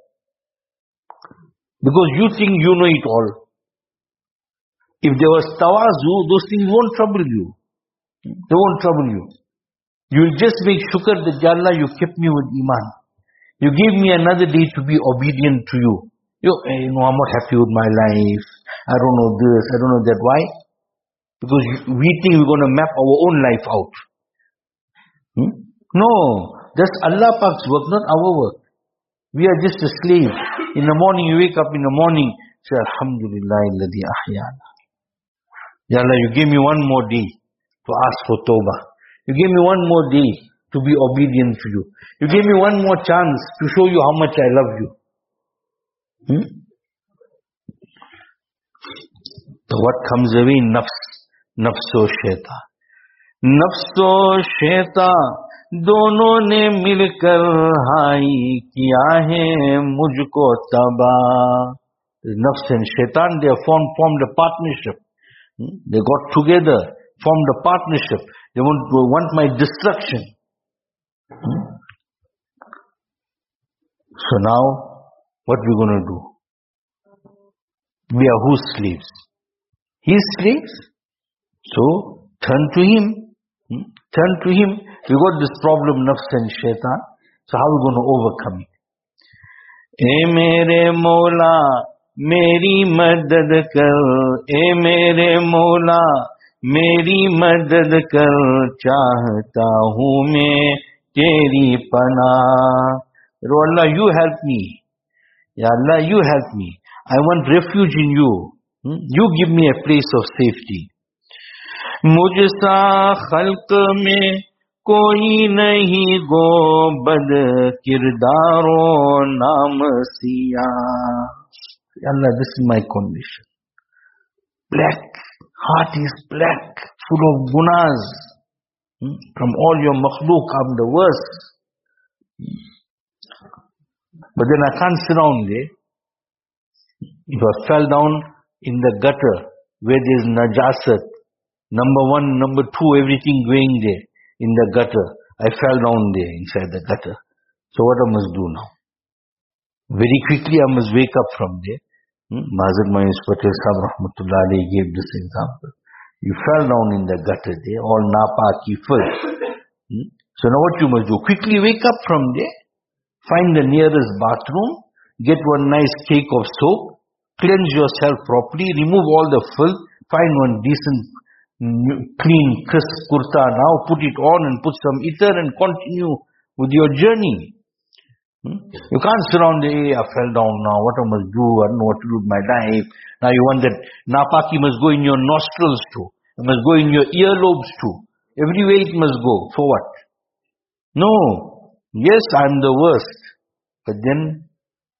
Because you think you know it all. If there was tawazu, those things won't trouble you. They won't trouble you. You will just make shukr that, Ya Allah, you kept me with iman. You gave me another day to be obedient to you. You, you know, I'm not happy with my life. I don't know this, I don't know that. Why? Because we think we're going to map our own life out. Hmm? No, that's Allah Pak's work, not our work. We are just a slave. In the morning, you wake up in the morning, say, Alhamdulillah, alladhi ahyana. Ya Allah, you gave me one more day to ask for tawbah. You gave me one more day to be obedient to you. You gave me one more chance to show you how much I love you. Hmm? So what comes away? Nafs. Nafso shaitan. Nafso shaitan दोनों ने मिलकर high किया है मुझको तबाह. Nafs and shaitan, they have formed, formed a partnership. They got together, formed a partnership. They want, want my destruction. So now, what we going to do? We are whose slaves? His slaves? So, turn to him. Hmm? Turn to him. We got this problem, nafs and shaitan. So how are we going to overcome it? E mere Mola, meri madad kar. E mere Mola, meri madad kar. Chahta hu main teri panah. Oh Allah, you help me. Ya Allah, you help me. I want refuge in you. Hmm? You give me a place of safety. मुझसा खल्क में कोई नहीं गो बद किरदारों नाम Siya. Allah, this is my condition. Black, heart is black, full of gunas. Hmm? From all your makhluk, I'm the worst. But then I can't sit down there. If I fell down in the gutter where there is najasat, number one, number two, everything going there in the gutter. I fell down there inside the gutter. So what I must do now? Very quickly I must wake up from there. Hmm? Mazar Mayus Patel Sahib Rahmatullah Alayhi gave this example. You fell down in the gutter there, all napaki filth. Hmm? So now what you must do? Quickly wake up from there, find the nearest bathroom, get one nice cake of soap, cleanse yourself properly, remove all the filth, find one decent clean, crisp kurta now, put it on and put some ether and continue with your journey. Hmm? You can't sit around there, hey, I fell down now, what I must do, I don't know what to do with my life. Now you want that napaki must go in your nostrils too, it must go in your earlobes too. Everywhere it must go. For what? No. Yes, I'm the worst. But then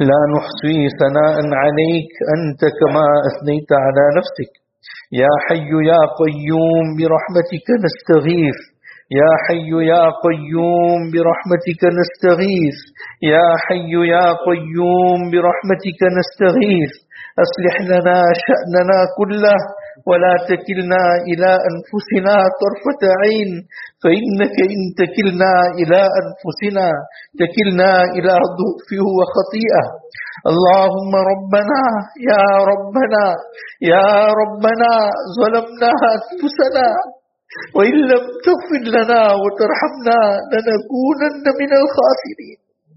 لا نحصي ثناء عليك أنت كما أثنيت على نفسك يا حي يا قيوم برحمتك نستغيث يا حي يا قيوم برحمتك نستغيث يا حي يا قيوم برحمتك نستغيث أصلح لنا شأننا كله ولا تكلنا إلى أنفسنا طرفة عين فإنك إن تكلنا إلى أنفسنا تكلنا إلى ضعف وخطيئة اللهم ربنا يا ربنا يا ربنا ظلمنا أنفسنا وإن لم تغفر لنا وترحمنا لنكونن من الخاسرين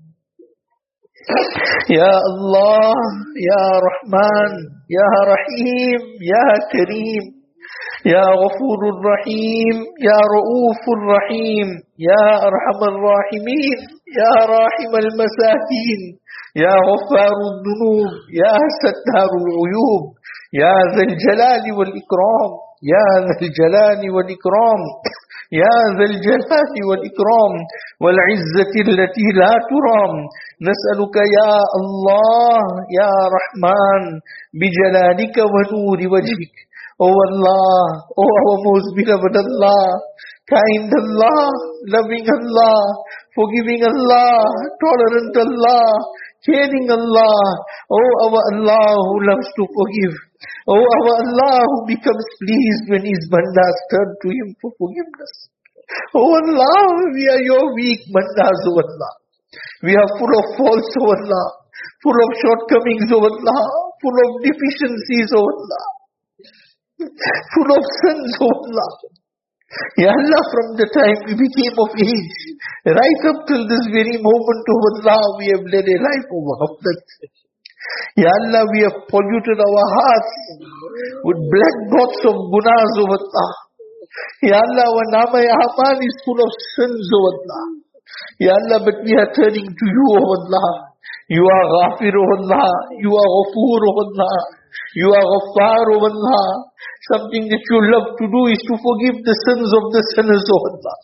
يا الله يا رحمن يا رحيم يا كريم يا غفور رحيم يا رؤوف رحيم يا أرحم الراحمين يا راحم المساكين يا غفار الذنوب يا ستار العيوب يا ذا الجلال والإكرام يا ذا الجلال والإكرام يا ذا الجلال والإكرام والعزة التي لا ترام نسألك يا الله يا رحمن بجلالك ونور وجهك Oh Allah, oh our most beloved Allah, kind Allah, loving Allah, forgiving Allah, tolerant Allah, caring Allah, oh our Allah who loves to forgive, oh our Allah who becomes pleased when his bandas turn to him for forgiveness. Oh Allah, we are your weak bandas, oh Allah. We are full of faults, oh Allah, full of shortcomings, oh Allah, full of deficiencies, oh Allah. Full of sins, oh Allah. Ya Allah, from the time we became of age, right up till this very moment, oh Allah, we have led a life of ghaflat. Ya Allah, we have polluted our hearts with black dots of gunas, oh Allah. Ya Allah, our nama Amal is full of sins, oh Allah. Ya Allah, but we are turning to you, oh Allah. You are Ghafir, oh Allah. You are Ghafur, oh Allah. You are Ghaffar, oh Allah. Something that you love to do is to forgive the sins of the sinners, oh Allah.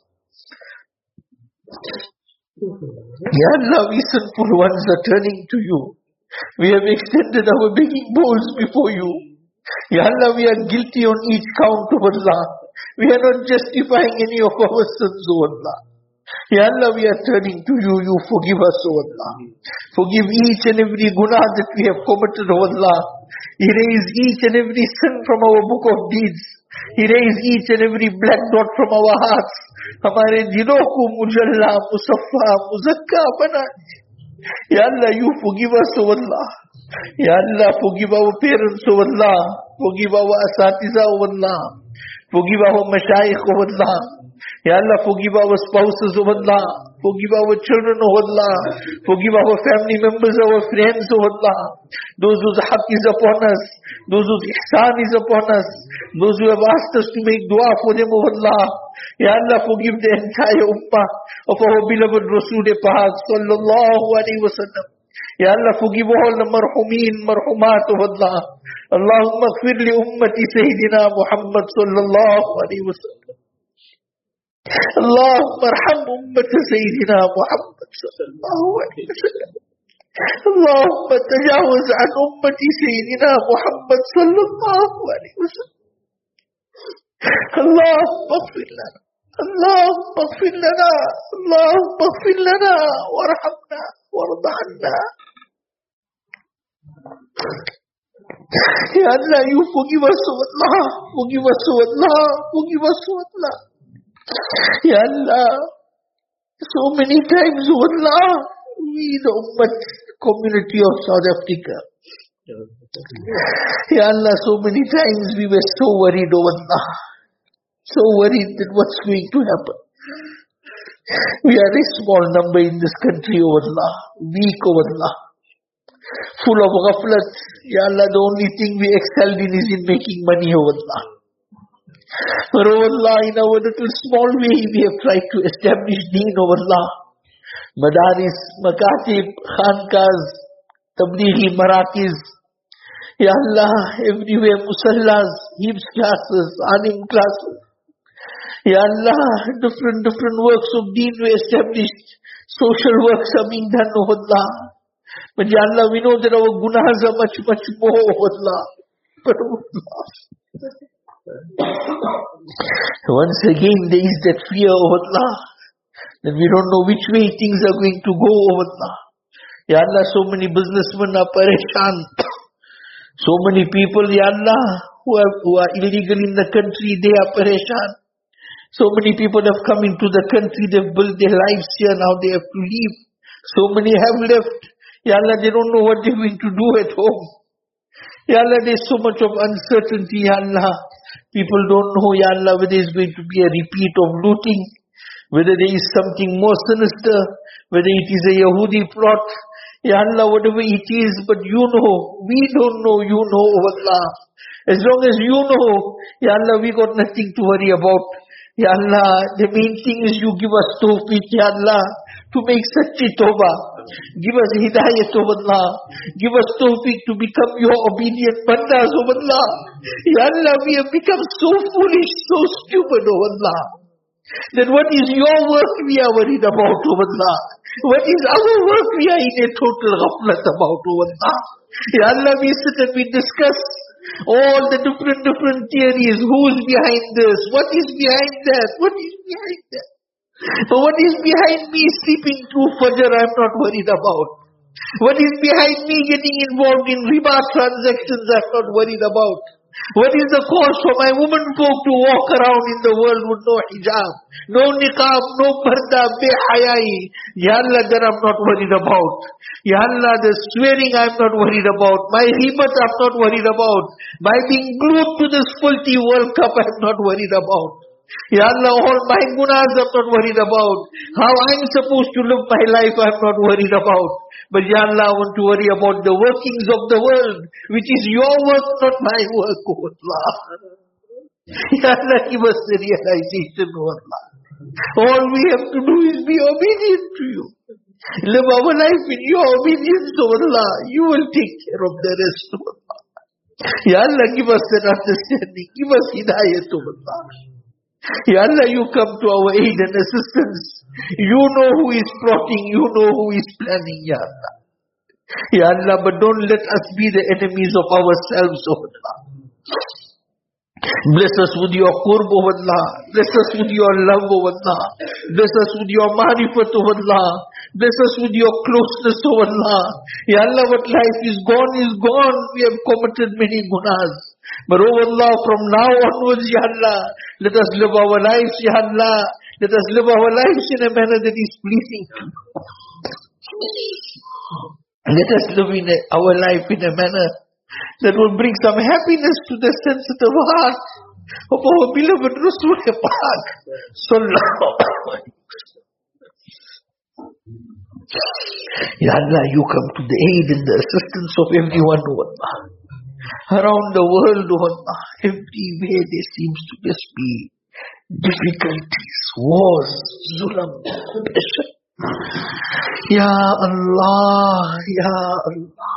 Ya Allah, we sinful ones are turning to you. We have extended our begging bowls before you. Ya Allah, we are guilty on each count, oh Allah. We are not justifying any of our sins, oh Allah. Ya Allah, we are turning to you. You forgive us, oh Allah. Forgive each and every guna that we have committed, oh Allah. Erase each and every sin from our book of deeds. Erase each and every black dot from our hearts. Hamare dilon ko mujalla, musaffa, muzakka bana. Ya Allah, you forgive us, oh Allah. Ya Allah, forgive our parents, oh Allah. Forgive our asatiza, oh Allah. Forgive our mashayikh, oh Allah. Ya Allah, forgive our spouses, oh Allah. Forgive our children, oh Allah. Forgive our family members, our friends, oh Allah. Those whose haqq is upon us. Those whose ihsan is upon us. Those who have asked us to make dua for them, oh Allah. Ya Allah, forgive the entire ummah of our beloved Rasul Pak sallallahu alayhi wa sallam. Ya Allah, forgive all the marhumin, marhumat, oh Allah. Allahumma aghfir li ummati Sayyidina Muhammad sallallahu alayhi wa sallam. اللهم ارحم أمة سيدنا محمد صلى الله عليه وسلم. اللهم تجاوز عن أمة سيدنا محمد صلى الله عليه وسلم. اللهم اغفر لنا اللهم اغفر لنا اللهم اغفر لنا وارحمنا وارض عنا. Ya Allah, you forgive us, O Allah. Forgive us, O Allah. Forgive us, O Allah. Ya Allah, so many times, oh Allah, we the Ummah community of South Africa. Ya Allah, so many times we were so worried, oh Allah. So worried that what's going to happen. We are a small number in this country, oh Allah. Weak, oh Allah. Full of ghaflat. Ya Allah, the only thing we excelled in is in making money, oh Allah. But oh Allah, in our little small way, we have tried to establish deen, oh Allah. Madaris, makatib, khankas, tablighi, marakis. Ya Allah, everywhere musallas, heaps classes, anim classes. Ya Allah, different, different works of deen were established. Social works are being done, oh Allah. But Ya Allah, we know that our gunahs are much, much more, oh Allah. But oh Allah. Once again, there is that fear, oh Allah, that we don't know which way things are going to go, oh Allah. Ya Allah, so many businessmen are pareshan. So many people, Ya Allah, who are, who are illegal in the country, they are pareshan. So many people have come into the country, they've built their lives here, now they have to leave. So many have left. Ya Allah, they don't know what they're going to do at home. Ya Allah, there's so much of uncertainty, Ya Allah. People don't know, Ya Allah, whether it's going to be a repeat of looting, whether there is something more sinister, whether it is a Yahudi plot. Ya Allah, whatever it is, but you know, we don't know, you know, oh Allah. As long as you know, Ya Allah, we got nothing to worry about. Ya Allah, the main thing is you give us tawfiq, Ya Allah, to make such a tawbah. Give us hidayat, oh Allah. Give us tawfiq to become your obedient bandas, oh Allah. Ya Allah, we have become so foolish, so stupid, oh Allah. Then what is your work we are worried about, oh Allah? What is our work we are in a total ghaflat about, oh Allah? Ya Allah, we sit and we discuss all the different, different theories. Who is behind this? What is behind that? What is behind that? But what is behind me sleeping through Fajr, I'm not worried about. What is behind me getting involved in riba transactions, I'm not worried about. What is the cause for my woman folk to walk around in the world with no hijab, no niqab, no parda, behayai? Ya Allah, that I'm not worried about. Ya Allah, the swearing I'm not worried about. My ribat I'm not worried about. My being glued to this filthy World Cup I'm not worried about. Ya Allah, all my gunas I'm not worried about. How I'm supposed to live my life I'm not worried about. But Ya Allah, I want to worry about the workings of the world, which is your work, not my work, oh Allah. Ya Allah, give us the realization, oh Allah. All we have to do is be obedient to you. Live our life in your obedience, oh Allah. You will take care of the rest, oh Allah. Ya Allah, give us that understanding. Give us hidayat, oh Allah. Ya Allah, you come to our aid and assistance. You know who is plotting, you know who is planning, Ya Allah. Ya Allah, but don't let us be the enemies of ourselves, oh Allah. Bless us with your qurb, oh Allah. Bless us with your love, oh Allah. Bless us with your marifat, oh Allah. Bless us with your closeness, oh Allah. Ya Allah, what life is gone is gone. We have committed many gunas. But oh Allah, from now onwards, Ya Allah, let us live our lives, Ya Allah. Let us live our lives in a manner that is pleasing to you. Let us live in a, our life in a manner that will bring some happiness to the sensitive heart of our beloved Rasul Pak. Sallallahu Alaihi Wasallam. Ya Allah, you come to the aid and the assistance of everyone, O Allah. Around the world, O Allah, everywhere there seems to just be difficulties, wars, zulam, pressure. Ya Allah, Ya Allah.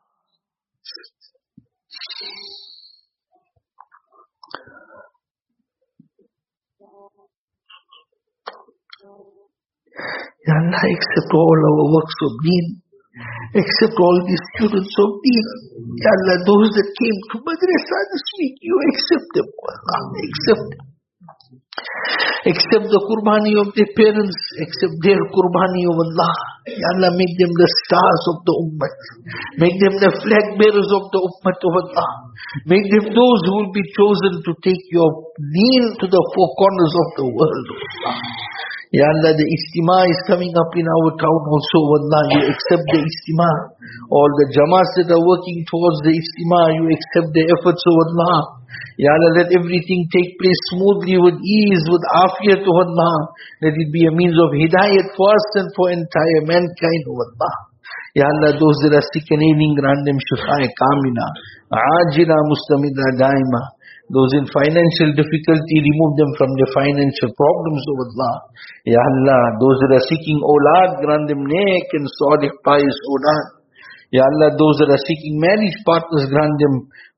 Ya Allah, accept all our works of deen. Accept all the students of deen. Ya Allah, those that came to madrasa this week, you accept them, Allah. Accept them. Accept the qurbani of their parents. Accept their qurbani of Allah. Ya Allah, make them the stars of the ummah. Make them the flag bearers of the ummah of Allah. Make them those who will be chosen to take your deen to the four corners of the world, Allah. Ya Allah, the istima is coming up in our town also, Allah. You accept the istima. All the jamas that are working towards the istima, you accept the efforts of Allah. Ya Allah, let everything take place smoothly, with ease, with afiyat of Allah. Let it be a means of hidayat for us and for entire mankind of Allah. Ya Allah, those that are sick and ailing, grant them shifa kamina, ajila mustamida daima. Those in financial difficulty, remove them from their financial problems, O Allah. Ya Allah, those that are seeking awlad, grant them neck and salih pious awlad. Ya Allah, those that are seeking marriage partners, grant them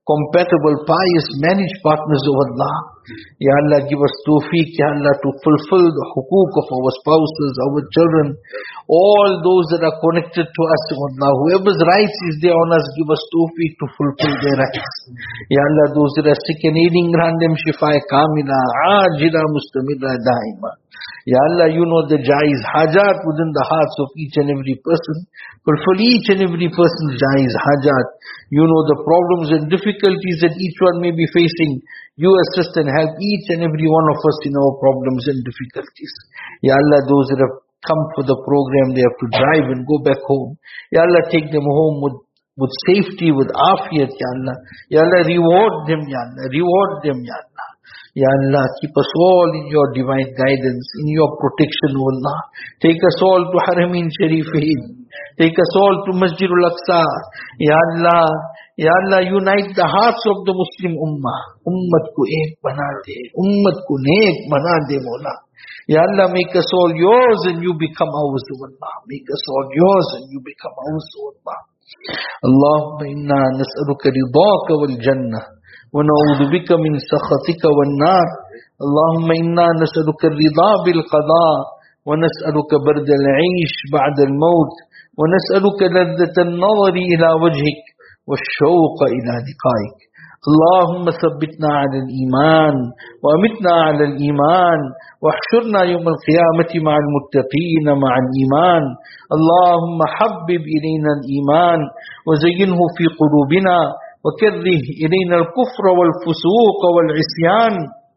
compatible, pious, marriage partners, O Allah. Ya Allah, give us tawfiq, Ya Allah, to fulfill the hukuk of our spouses, our children, all those that are connected to us, O Allah. Whoever's rights is there on us, give us tawfiq to fulfill their rights. Ya Allah, those that are sick and ailing, grant them shifa kamila, ajila mustamila daima. Ya Allah, you know the jaiz hajat within the hearts of each and every person. Fulfill each and every person's jaiz hajat. You know the problems and difficulties that each one may be facing. You assist and help each and every one of us in our problems and difficulties. Ya Allah, those that have come for the program, they have to drive and go back home. Ya Allah, take them home with, with safety, with afiyat, Ya Allah. Ya Allah, reward them, Ya Allah. Reward them, Ya Allah. Ya Allah, keep us all in your divine guidance, in your protection, O Allah. Take us all to Haramin Sharifin. Take us all to Masjidul Aqsa. Ya Allah, Ya Allah, unite the hearts of the Muslim Ummah. Ummat ko ek bana de. Ummat ko neek bana de, Mawla. Ya Allah, make us all yours and you become ours, O Allah. Make us all yours and you become ours, O Allah. Allahumma inna nas'aluka ridaka wal jannah. ونعوذ بك من سخطك والنار اللهم إنا نسألك الرضا بالقضاء ونسألك برد العيش بعد الموت ونسألك لذة النظر إلى وجهك والشوق إلى لقائك اللهم ثبتنا على الإيمان وأمتنا على الإيمان واحشرنا يوم القيامة مع المتقين مع الإيمان اللهم حبب إلينا الإيمان وزينه في قلوبنا وكره إلينا الكفر والفسوق والعصيان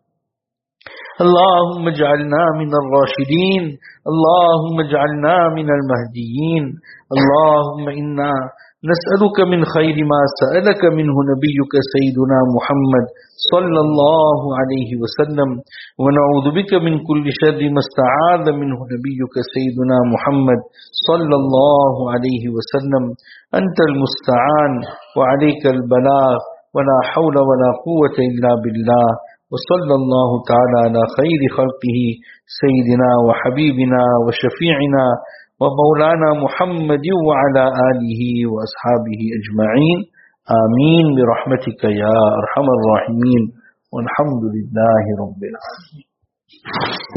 اللهم اجعلنا من الراشدين اللهم اجعلنا من المهديين اللهم إنا نسألك من خير ما سألك منه نبيك سيدنا محمد صلى الله عليه وسلم ونعوذ بك من كل شر ما استعاذ منه نبيك سيدنا محمد صلى الله عليه وسلم أنت المستعان وعليك البلاغ ولا حول ولا قوة إلا بالله وصلى الله تعالى على خير خلقه سيدنا وحبيبنا وشفيعنا ومولانا محمد وعلى آله وأصحابه أجمعين آمين برحمتك يا أرحم الراحمين والحمد لله رب العالمين.